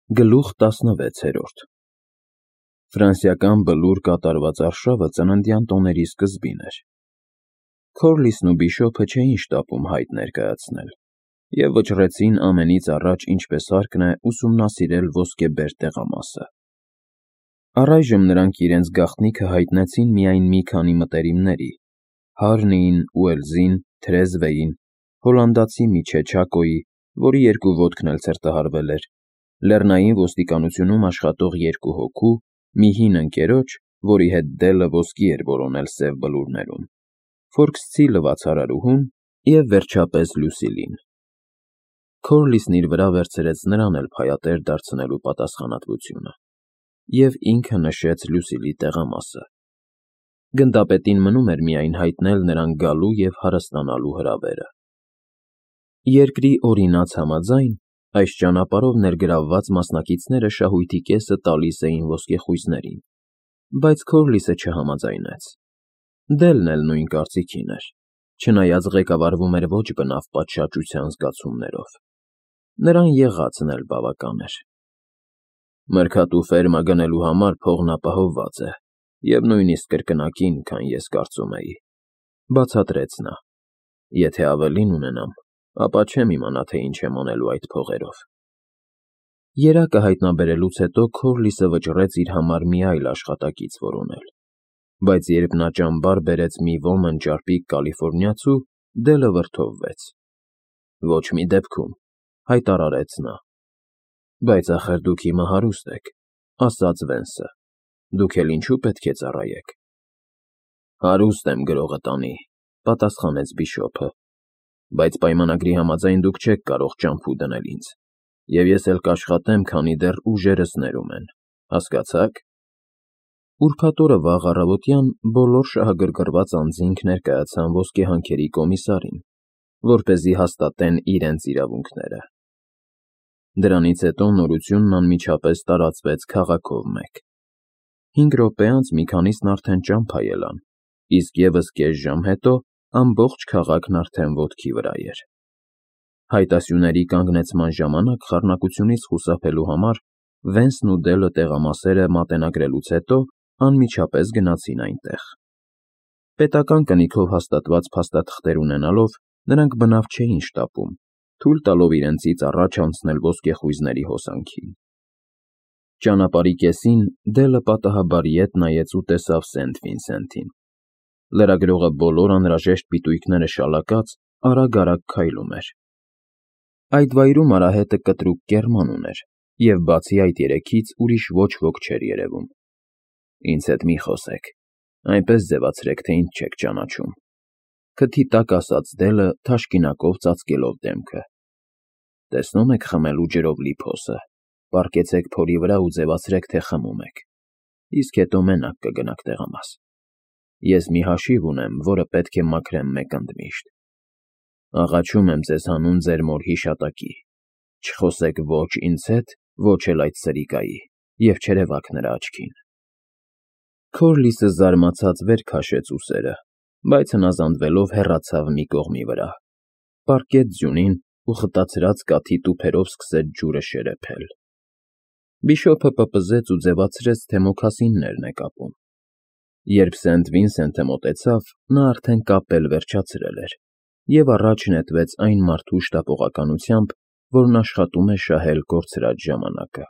Գլուխ 16-րդ Ֆրանսիական բլուր կատարված արշավը ծննդյան տոների սկզբին էր։ Քորլիսն ու Բիշոփը չէին շտապում հայտ ներկայացնել և վճռեցին ամենից առաջ, ինչպես հարկն է, ուսումնասիրել ոսկեբեր տեղամասը։ Առայժմ նրանք իրենց գաղտնիքը հայտնեցին միայն մի քանի մտերիմների՝ Հարնիին, Ուելզին, Թրեզվեին, հոլանդացի Միչե Չակոյի, որի երկու ոտքն էլ ցրտահարվել էր, լեռնային ոստիկանությունում աշխատող երկու հոգու, մի հին ընկերոջ, որի հետ Դելը ոսկի էր որոնել սև բլուրներում, Ֆորքսցի լվացարարուհուն և վերջապես Լյուսիլին։ Քորլիսն իր վրա վերցրեց նրան էլ փայատեր դարձնելու պատասխանատվությունը և ինքը նշեց Լյուսիլի տեղամասը։ Գնդապետին մնում էր միայն հայտնել նրան գալու և հարստանալու հրավերը։ Երկրի օրինաց համաձայն, այս ճանապարհով ներգրավված մասնակիցները շահույթի կեսը տալիս էին ոսկեխույզներին, բայց Քորլիսը չհամաձայնեց։ Դելն էլ նույն կարծիքին էր, չնայած ղեկավարվում էր ոչ բնավ պատշաճության զգացումներով։ Նրան եղածն էլ բավական էր։ Մրգատու ֆերմա գնելու համար փողն ապահովված է, և նույնիսկ կրկնակին, քան ես կարծում էի, բացատրեց նա։ Եթե ավելին ունենամ, ապա չեմ իմանա, թե ինչ եմ անելու այդ փողերով։ Երակը հայտնաբերելուց հետո Քորլիսը վճռեց իր համար մի այլ աշխատակից որոնել, բայց երբ նա ճամբար բերեց մի ոմն ճարպիկ կալիֆոռնիացու, Դելը վրդովվեց։ Ոչ մի դեպքում, հայտարարեց նա։ Բայց ախր դուք հիմա հարուստ եք, ասաց Վենսը, դուք էլ ինչու պետք է ծառայեք։ Հարուստ եմ գրողը տանի, պատասխանեց Բիշոփը, բայց պայմանագրի համաձայն դուք չեք կարող ճամփու դնել ինձ, և ես էլ կաշխատեմ, քանի դեռ ուժերս ներում են, հասկացա՞ք։ Ուրբաթ օրը վաղ առավոտյան բոլոր շահագրգռված անձինք ներկայացան ոսկեհանքերի կոմիսարին, որպեսզի հաստատեն իրենց իրավունքները։ Դրանից հետո նորությունն անմիջապես տարածվեց քաղաքով մեկ։ 5 րոպե անց մի քանիսն արդեն ճամփա ելան, իսկ ևս կես ժամ հետո ամբողջ քաղաքն արդեն ոտքի վրա էր։ Հայտասյուների կանգնեցման ժամանակ խառնակությունից խուսափելու համար Վենսն ու Դելը տեղամասերը մատենագրելուց հետո անմիջապես գնացին այնտեղ։ Պետական կնիքով հաստատված փաստաթղթեր ունենալով, նրանք բնավ չէին շտապում, թույլ տալով իրենցից առաջ անցնել ոսկեխույզների հոսանքին։ Ճանապարհի կեսին Դելը պատահաբար ետ նայեց ու տեսավ Սենթ Վինսենթին։ Լրագրողը բոլոր անհրաժեշտ պիտույքները շալակած արագ-արագ քայլում էր։ Այդ վայրում արահետը կտրուկ կեռման ուներ, և բացի այդ երեքից ուրիշ ոչ ոք չէր երևում։ Ինձ հետ մի խոսեք, այնպես ձևացրեք, թե ինձ չեք ճանաչում, քթի տակ ասաց Դելը, թաշկինակով ծածկելով դեմքը։ Տեսնում եք խմելու ջրով լի փոսը, պառկեցեք փորի վրա ու ձևացրեք, թե խմում եք, իսկ հետո մենակ կգնաք տեղամաս։ Ես մի հաշիվ ունեմ, որը պետք է մաքրեմ մեկ ընդմիշտ։ Աղաչում եմ ձեզ հանուն ձեր մոր հիշատակի, չխոսեք ոչ ինձ հետ, ոչ էլ այդ սրիկայի, և չերևաք նրա աչքին։ Քորլիսը զարմացած վեր քաշեց ուսերը, բայց հնազանդվելով հեռացավ մի կողմի վրա, պառկեց ձյունին ու խտացրած կաթի տուփերով սկսեց ջուրը շերեփել։ Բիշոփը պպզեց ու ձևացրեց, թե մոքասիններն է կապում։ Երբ Սենթ Վինսենթը մոտեցավ, նա արդեն կապել վերջացրել էր և առաջ նետվեց այն մարդու շտապողականությամբ, որն աշխատում է շահել կորցրած ժամանակը։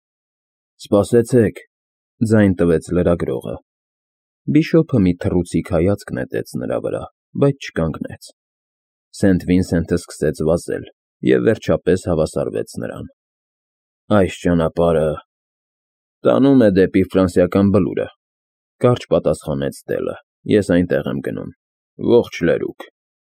Սպասեցեք, ձայն տվեց լրագրողը։ Բիշոփը մի թռուցիկ հայացք նետեց նրա վրա, բայց չկանգնեց։ Սենթ Վինսենթը սկսեց վազել և վերջապես հավասարվեց նրան։ Այս ճանապարհը տանում է դեպի ֆրանսիական բլուրը, կարճ պատասխանեց Դելը, ես այնտեղ եմ գնում, ողջ լերուկ։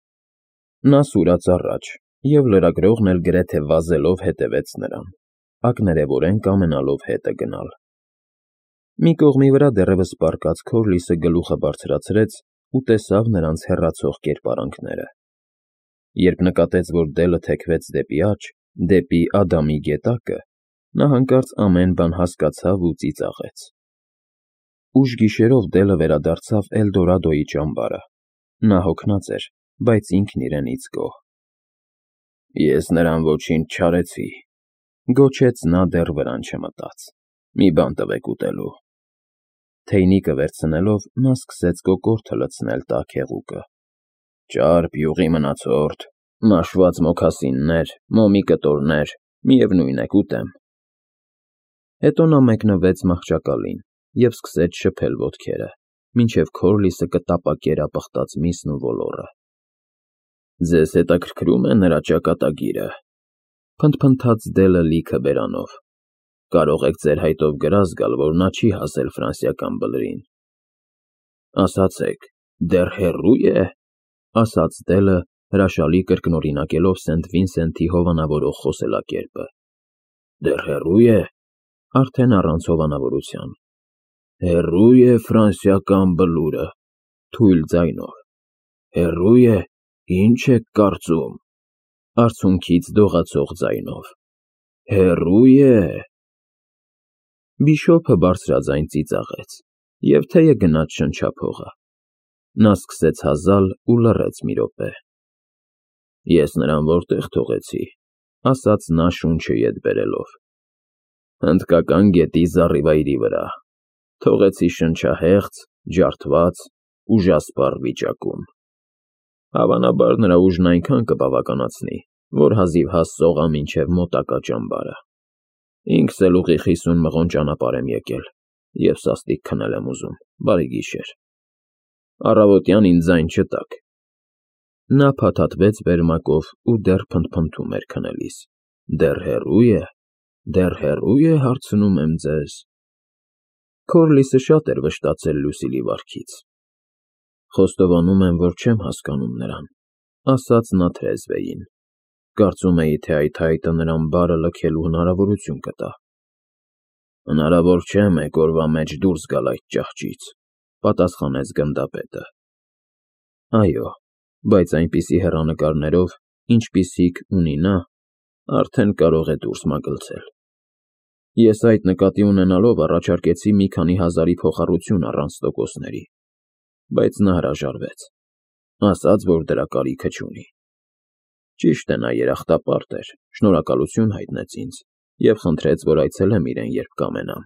Նա սուրաց առաջ, և լրագրողն էլ գրեթե վազելով հետևեց նրան, ակներևորեն կամենալով հետը գնալ։ Մի կողմի վրա դեռևս պառկած Քորլիսը գլուխը բարձրացրեց ու տեսավ նրանց հեռացող կերպարանքները։ Երբ նկատեց, որ Դելը թեքվեց դեպի աջ, դեպի Ադամի գետակը, նա հանկարծ ամեն բան հասկացավ ու ծիծաղեց։ Ուշ գիշերով Դելը վերադարձավ Էլդորադոյի ճամբարը։ Նա հոգնած էր, բայց ինքն իրենից գոհ։ Ես նրան ոչինչ չարեցի, Գոչեց նա դեռ վրան չմտած։ Մի բան տվեք ուտելու։ Թեյնիկը վերցնելով նա սկսեց կոկորդը լցնել տաք հեղուկը։ Ճարպ, յուղի մնացորդ, մաշված մոքասիններ, մոմի կտորներ, միևնույն է կուտեմ։ Հետո նա մեկնվեց մահճակալին և սկսեց շփել ոտքերը, մինչև Քորլիսը կտապակեր ապխտած միսն ու ոլոռը։ Ձեզ հետաքրքրում է նրա ճակատագիրը, փնթփնթաց Դելը լիքը բերանով։ Կարող եք ձեր հայտով գրազ գալ, որ նա չի հասել ֆրանսիական բլրին։ Ասացեք, դեռ հեռու է, ասաց Դելը, հրաշալի կրկնօրինակելով Սենթ Վինսենթի հովանավորող խոսելակերպը։ Դեռ հեռու է, արդեն առանց հովանավորության։ Հեռու է ֆրանսիական բլուրը, թույլ ձայնով։ Հեռու է, ինչ եք կարծում, արցունքից դողացող ձայնով։ Հեռու է։ Բիշոփը բարձրաձայն ծիծաղեց, և թեյը գնաց շնչափողը։ Նա սկսեց հազալ ու լռեց մի րոպե։ Ես նրան որտեղ թողեցի, ասաց նա շունչը ետ բերելով։ Հնդկական գետի զառիվայրի վրա, թողեցի շնչահեղձ, ջարդված, ուժասպառ վիճակում։ Հավանաբար նրա ուժն այնքան կբավականացնի, որ հազիվհազ սողա մինչև մոտակա ճամբարը։ Ինքս էլ ուղիղ 50 մղոն ճանապարհ եմ եկել, և սաստիկ քնել եմ ուզում, բարի գիշեր։ Առավոտյան ինձ ձայն չտաք։ Նա փաթաթվեց վերմակով ու դեռ փնթփնթում էր քնելիս։ Դեռ հեռու է, հարցնում եմ ձեզ։ Քորլիսը շատ էր վշտացել Լուսիլի վարքից։ Խոստովանում եմ, որ չեմ հասկանում նրան, ասաց նա թրեզվեին։ Կարծում էի, թե այդ հայտը նրան բարը լքելու հնարավորություն կտա։ Հնարավոր չէ մեկ օրվա մեջ դուրս գալ այդ ճահճից, պատասխանեց գնդապետը։ Այո, բայց այնպիսի հեռանկարներով, ինչպիսիք ունի նա, արդեն կարող է դուրս մագլցել։ Ես այդ նկատի ունենալով առաջարկեցի մի քանի հազարի փոխառություն առանց տոկոսների, բայց նա հրաժարվեց, ասաց, որ դրա կարիքը չունի։ Ճիշտ է, նա երախտապարտ էր, շնորհակալություն հայտնեց ինձ և խնդրեց, որ այցելեմ իրեն, երբ կամենամ։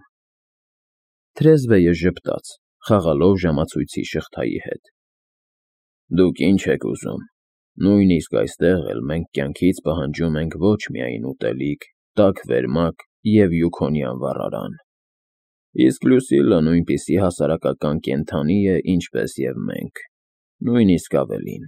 Թրեզվեյը ժպտաց, խաղալով ժամացույցի շղթայի հետ։ Դուք ինչ եք ուզում։ Նույնիսկ այստեղ էլ մենք կյանքից պահանջում ենք ոչ միայն ուտելիք, տաք վերմակ և յուքոնյան վառարան։ Իսկ Լուսիլը նույնպիսի հասարակական կենդանի է, ինչպես և մենք, նույնիսկ ավելին։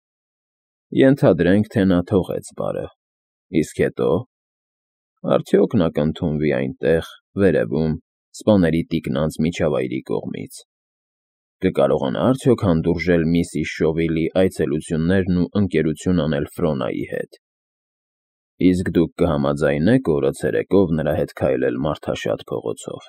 Ենթադրենք, թե նա թողեց բարը, իսկ հետո։ Արդյոք նա կընդունվի այնտեղ, վերևում, սպաների տիկնանց միջավայրի կողմից։ Կկարողանա արդյոք հանդուրժել միսիս Շովիլի այցելություններն ու ընկերություն անել Ֆրոնայի հետ։ Իսկ դուք կհամաձայնեք օրը ցերեկով նրա հետ քայլել մարդաշատ փողոցով։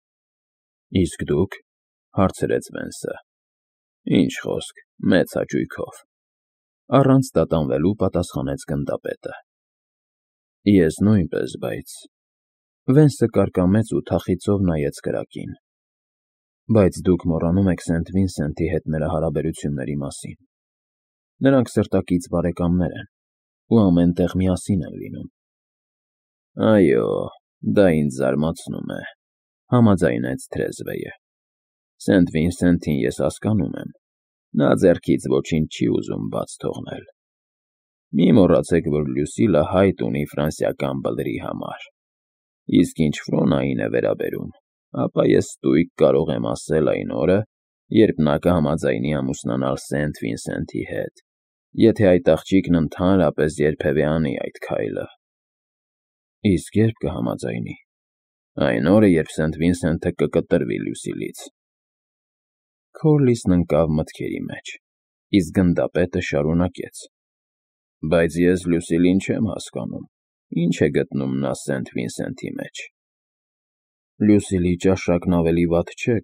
Իսկ դուք, հարցրեց Վենսը։ Ինչ խոսք, մեծ հաճույքով։ Առանց տատանվելու պատասխանեց գնդապետը։ Ես նույնպես, բայց… Վենսը կարկամեց ու թախիծով նայեց կրակին։ Բայց դուք մոռանում եք Սենթ Վինսենթի հետ նրա հարաբերությունների մասին։ Նրանք սրտակից բարեկամներ են ու ամեն տեղ միասին են լինում։ Այո, դա ինձ զարմացնում է, համաձայնեց թրեզվեյը։ Սենթ Վինսենթին ես հասկանում եմ, նա ձեռքից ոչինչ չի ուզում բաց թողնել։ Մի մոռացեք, որ Լուսիլը հայտ ունի ֆրանսիական բլրի համար։ Իսկ ինչ Ֆրոնային է վերաբերում, ապա ես ստույգ կարող եմ ասել այն օրը, երբ նա կհամաձայնի ամուսնանալ Սենթ Վինսենթի հետ, եթե այդ աղջիկն ընդհանրապես երբևէ անի այդ քայլը։ Իսկ երբ կհամաձայնի։ Այն օրը, երբ Սենթ Վինսենթը կկտրվի Լուսիլից։ Քորլիսն ընկավ մտքերի մեջ, իսկ գնդապետը շարունակեց. Բայց ես Լուսիլին չեմ հասկանում, ինչ է գտնում նա Սենթ Վինսենթի մեջ։ Լուսիլի ճաշակն ավելի վատ չէ,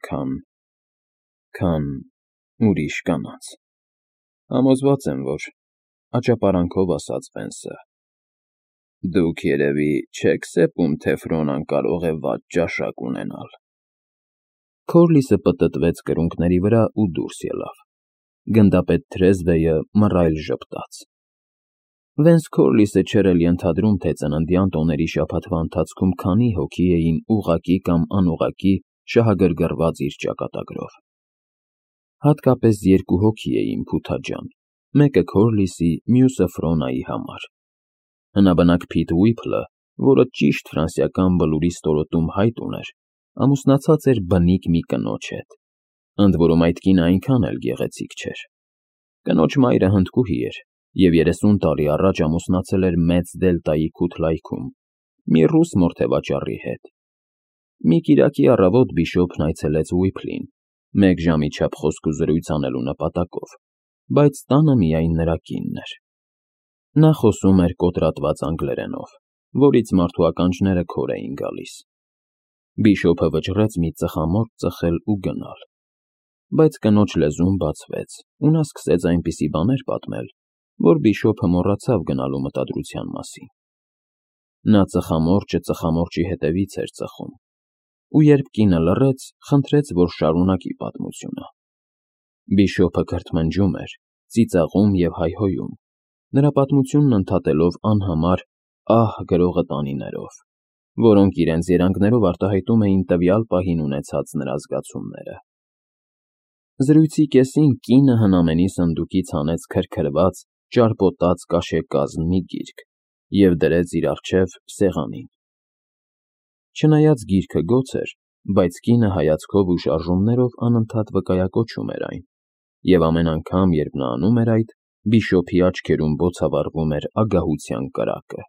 քան ուրիշ կանանց։ Համոզված եմ, որ… աճապարանքով ասաց Վենսը։ Դուք երևի չեք սեպում, թե Ֆրոնան կարող է վատ ճաշակ ունենալ։ Քորլիսը պտտվեց կրունկների վրա ու դուրս ելավ։ Գնդապետ թրեզվեյը մռայլ ժպտաց։ Վենս Քորլիսը չէր էլ ենթադրում, թե ծննդյան տոների շաբաթվա ընթացքում քանի հոգի էին ուղղակի կամ անուղղակի շահագրգռված իր ճակատագրով։ Հատկապես 2 հոգի էին փութաջան, մեկը Քորլիսի, մյուսը Ֆրոնայի համար։ Հնաբնակ Փիթ Ուիփլը, որը ճիշտ ֆրանսիական բլուրի ստորոտում հայտ ուներ, ամուսնացած էր բնիկ մի կնոջ հետ, ընդ որում այդ կինը այնքան էլ գեղեցիկ չէր։ Կնոջ մայրը հնդկուհի էր և 30 տարի առաջ ամուսնացել էր Մեծ Դելտայի Քութլայքում մի ռուս մորթեվաճառի հետ։ Մի կիրակի առավոտ բիշոպն այցելեց Ուիփլին, 1 ժամի չափ խոսք ու զրույց անելու նպատակով, բայց տանը միայն նրա կինն էր։ Նա խոսում էր կոտրատված անգլերենով, որից մարդու ականջները քոր էին գալիս։ Բիշոպը վճռեց մի ծխամորճ ծխել ու գնալ, բայց կնոջ լեզուն բացվեց, ու նա սկսեց այնպիսի բաներ պատմել, որ բիշոպը մոռացավ գնալու մտադրության մասին։ Նա ծխամորճը ծխամորճի հետևից էր ծխում, ու երբ կինը լռեց, խնդրեց, որ շարունակի պատմությունը։ Բիշոպը քրթմնջում էր, ծիծաղում և հայհոյում, նրա պատմությունն ընդհատելով անհամար ահ գրողը տանիներով, որոնք իրենց երանգներով արտահայտում էին տվյալ պահին ունեցած նրա զգացումները։ Զրույցի կեսին կինը հնամենի սնդուկից հանեց քրքրված, ճարպոտած կաշեկազմ մի գիրք և դրեց իր առջև սեղանին։ Չնայած գիրքը գոց էր, բայց կինը հայացքով ու շարժումներով անընդհատ վկայակոչում էր այն, և ամեն անգամ, երբ նա անում էր այդ, բիշոպի աչքերում բոցավառվում էր ագահության կրակը։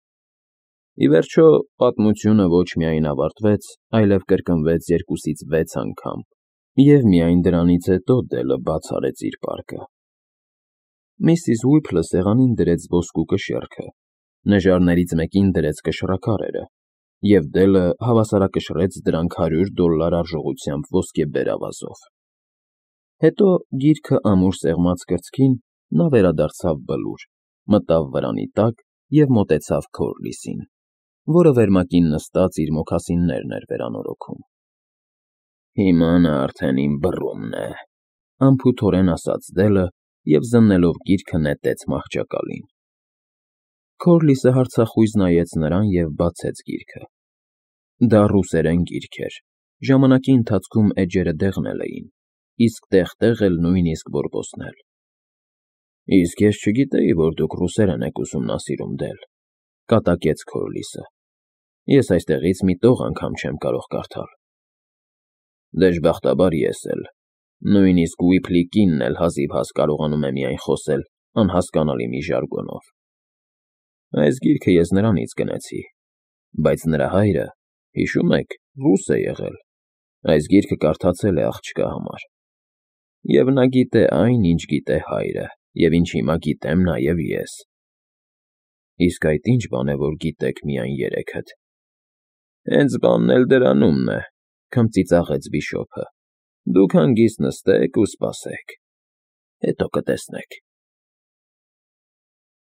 Ի վերջո, պատմությունը ոչ միայն ավարտվեց, այլև կրկնվեց 2-ից 6 անգամ, և միայն դրանից հետո Դելը բաց արեց իր պարկը։ Միսիս Ուիփլը սեղանին դրեց ոսկու կշեռքը, նժարներից մեկին դրեց կշռաքարերը, և Դելը հավասարակշռեց դրանք $100 արժողությամբ ոսկեբեր ավազով։ Հետո, գիրքը ամուր սեղմած կրծքին, նա վերադարձավ բլուր, մտավ վրանի տակ և մոտեցավ Քորլիսին, որը վերմակին նստած իր մոքասիններն էր վերանորոգում։ «Հիմա նա արդեն իմ բռունն է», անփութորեն ասաց Դելը և զննելով գիրքը նետեց մահճակալին։ Քորլիսը հարցախույզ նայեց նրան և բացեց գիրքը։ Դա ռուսերեն գիրք էր, ժամանակի ընթացքում էջերը դեղնել էին, իսկ տեղ-տեղ էլ նույնիսկ բորբոցնել։ «Իսկ ես չգիտեի, որ դուք ռուսերեն եք ուսումնասիրում, Դել», կատակեց Քորլիսը։ «Ես այստեղից մի տող անգամ չեմ կարող կարդալ»։ Դժբախտաբար ես էլ, նույնիսկ Ուիփլի կինն էլ հազիվհազ կարողանում է միայն խոսել անհասկանալի մի ժարգոնով։ Այս գիրքը ես նրանից գնեցի, բայց նրա հայրը, հիշում եք, ռուս է եղել, այս գիրքը կարդացել է աղջկա համար։ Եվ նա գիտե այն, ինչ գիտե հայրը, և ինչ հիմա գիտեմ նաև ես։ Իսկ այդ ի՞նչ բան է, որ գիտեք միայն երեքդ։ Հենց բանն էլ դրանումն է, քմծիծաղեց բիշոպը։ Դուք հանգիստ նստեք ու սպասեք։ Հետո կտեսնեք։